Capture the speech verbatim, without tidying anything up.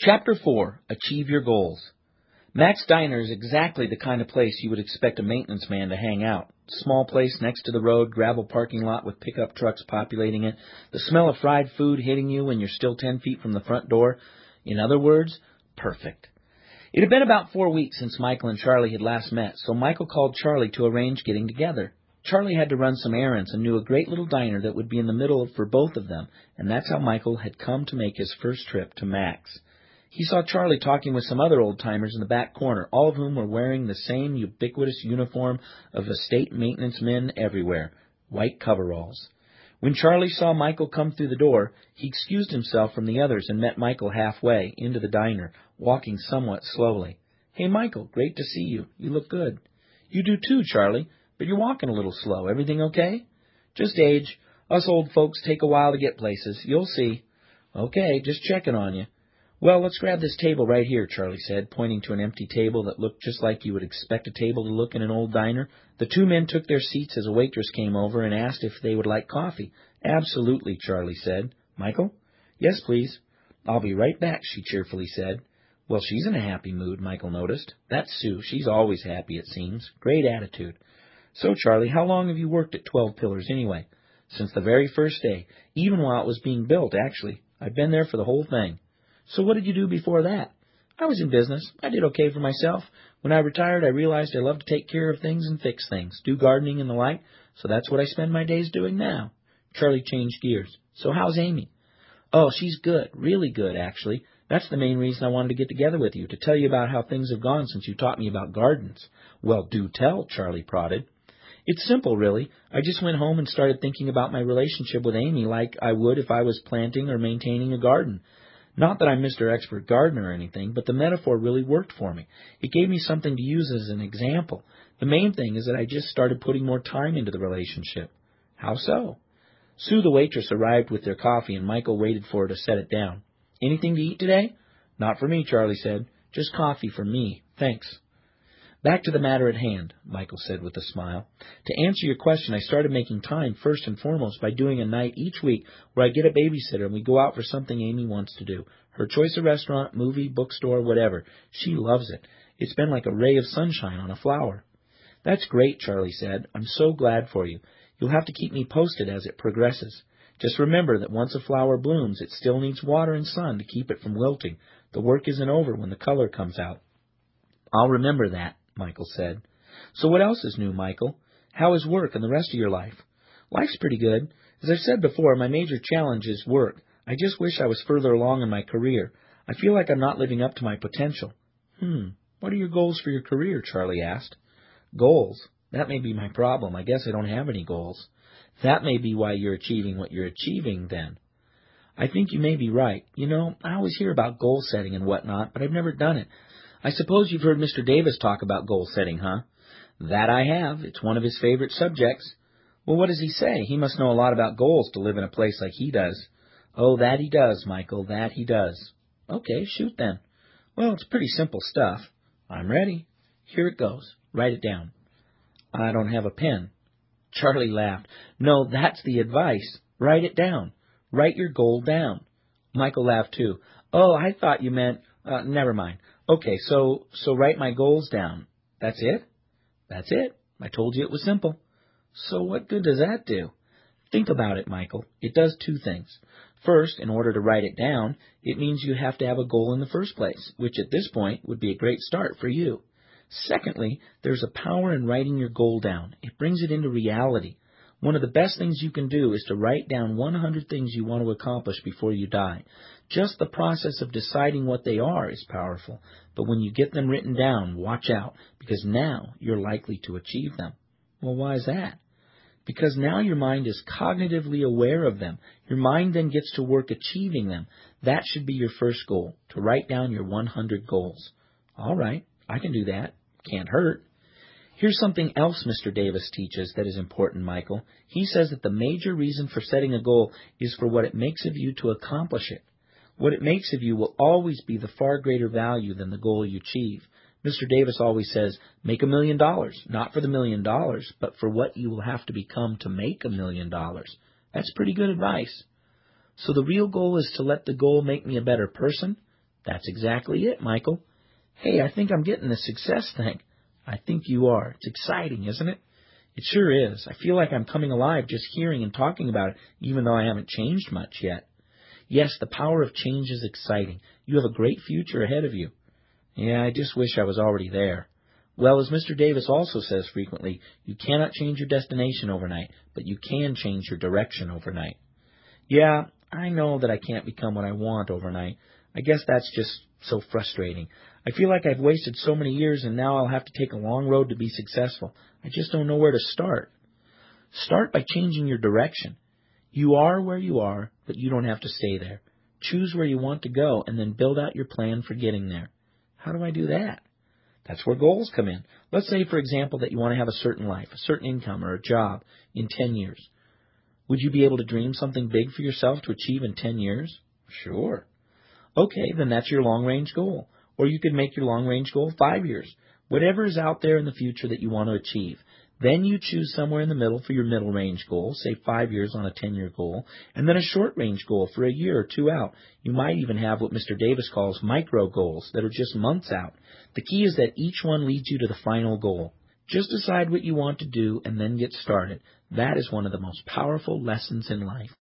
Chapter four. Achieve Your Goals. Max Diner is exactly the kind of place you would expect a maintenance man to hang out. Small place next to the road, gravel parking lot with pickup trucks populating it, the smell of fried food hitting you when you're still ten feet from the front door. In other words, perfect. It had been about four weeks since Michael and Charlie had last met, so Michael called Charlie to arrange getting together. Charlie had to run some errands and knew a great little diner that would be in the middle for both of them, and that's how Michael had come to make his first trip to Max. He saw Charlie talking with some other old-timers in the back corner, all of whom were wearing the same ubiquitous uniform of estate maintenance men everywhere, white coveralls. When Charlie saw Michael come through the door, he excused himself from the others and met Michael halfway into the diner, walking somewhat slowly. "Hey, Michael, great to see you. You look good." "You do too, Charlie, but you're walking a little slow. Everything okay?" "Just age. Us old folks take a while to get places. You'll see." "Okay, just checking on you." "Well, let's grab this table right here," Charlie said, pointing to an empty table that looked just like you would expect a table to look in an old diner. The two men took their seats as a waitress came over and asked if they would like coffee. "Absolutely," Charlie said. "Michael?" "Yes, please." "I'll be right back," she cheerfully said. Well, she's in a happy mood, Michael noticed. That's Sue. She's always happy, it seems. Great attitude. "So, Charlie, how long have you worked at Twelve Pillars, anyway?" "Since the very first day. Even while it was being built, actually. I've been there for the whole thing." "So what did you do before that?" "I was in business. I did okay for myself. When I retired, I realized I loved to take care of things and fix things, do gardening and the like, so that's what I spend my days doing now." Charlie changed gears. "So how's Amy?" "Oh, she's good. Really good, actually. That's the main reason I wanted to get together with you, to tell you about how things have gone since you taught me about gardens." "Well, do tell," Charlie prodded. "It's simple, really. I just went home and started thinking about my relationship with Amy like I would if I was planting or maintaining a garden. Not that I'm Mister Expert Gardener or anything, but the metaphor really worked for me. It gave me something to use as an example. The main thing is that I just started putting more time into the relationship." "How so?" Sue, the waitress, arrived with their coffee, and Michael waited for her to set it down. "Anything to eat today?" "Not for me," Charlie said. "Just coffee for me. Thanks." "Back to the matter at hand," Michael said with a smile. "To answer your question, I started making time first and foremost by doing a night each week where I get a babysitter and we go out for something Amy wants to do. Her choice of restaurant, movie, bookstore, whatever. She loves it. It's been like a ray of sunshine on a flower." "That's great," Charlie said. "I'm so glad for you. You'll have to keep me posted as it progresses. Just remember that once a flower blooms, it still needs water and sun to keep it from wilting. The work isn't over when the color comes out." "I'll remember that," Michael said. "So what else is new, Michael? How is work and the rest of your life?" "Life's pretty good. As I've said before, my major challenge is work. I just wish I was further along in my career. I feel like I'm not living up to my potential." Hmm. "What are your goals for your career?" Charlie asked. "Goals? That may be my problem. I guess I don't have any goals." "That may be why you're achieving what you're achieving, then." "I think you may be right. You know, I always hear about goal setting and whatnot, but I've never done it. I suppose you've heard Mister Davis talk about goal setting, huh?" "That I have. It's one of his favorite subjects." "Well, what does he say? He must know a lot about goals to live in a place like he does." "Oh, that he does, Michael, that he does." "Okay, shoot then." "Well, it's pretty simple stuff." "I'm ready." "Here it goes. Write it down." "I don't have a pen." Charlie laughed. "No, that's the advice. Write it down. Write your goal down." Michael laughed too. "Oh, I thought you meant, uh, never mind. Okay, so, so write my goals down. That's it?" "That's it. I told you it was simple." "So what good does that do?" "Think about it, Michael. It does two things. First, in order to write it down, it means you have to have a goal in the first place, which at this point would be a great start for you. Secondly, there's a power in writing your goal down. It brings it into reality. One of the best things you can do is to write down one hundred things you want to accomplish before you die. Just the process of deciding what they are is powerful, but when you get them written down, watch out, because now you're likely to achieve them. Well, why is that? Because now your mind is cognitively aware of them. Your mind then gets to work achieving them. That should be your first goal, to write down your one hundred goals. All right, I can do that. Can't hurt. Here's something else Mister Davis teaches that is important, Michael. He says that the major reason for setting a goal is for what it makes of you to accomplish it. What it makes of you will always be the far greater value than the goal you achieve. Mister Davis always says, make a million dollars, not for the million dollars, but for what you will have to become to make a million dollars. That's pretty good advice. So the real goal is to let the goal make me a better person? That's exactly it, Michael. Hey, I think I'm getting the success thing. I think you are. It's exciting, isn't it? It sure is. I feel like I'm coming alive just hearing and talking about it, even though I haven't changed much yet. Yes, the power of change is exciting. You have a great future ahead of you. Yeah, I just wish I was already there. Well, as Mister Davis also says frequently, you cannot change your destination overnight, but you can change your direction overnight. Yeah, I know that I can't become what I want overnight. I guess that's just so frustrating. I feel like I've wasted so many years and now I'll have to take a long road to be successful. I just don't know where to start. Start by changing your direction. You are where you are, but you don't have to stay there. Choose where you want to go and then build out your plan for getting there. How do I do that? That's where goals come in. Let's say, for example, that you want to have a certain life, a certain income, or a job in ten years. Would you be able to dream something big for yourself to achieve in ten years? Sure. Okay, then that's your long-range goal. Or you could make your long-range goal five years. Whatever is out there in the future that you want to achieve. Then you choose somewhere in the middle for your middle-range goal, say five years on a ten-year goal, and then a short-range goal for a year or two out. You might even have what Mister Davis calls micro goals that are just months out. The key is that each one leads you to the final goal. Just decide what you want to do and then get started. That is one of the most powerful lessons in life.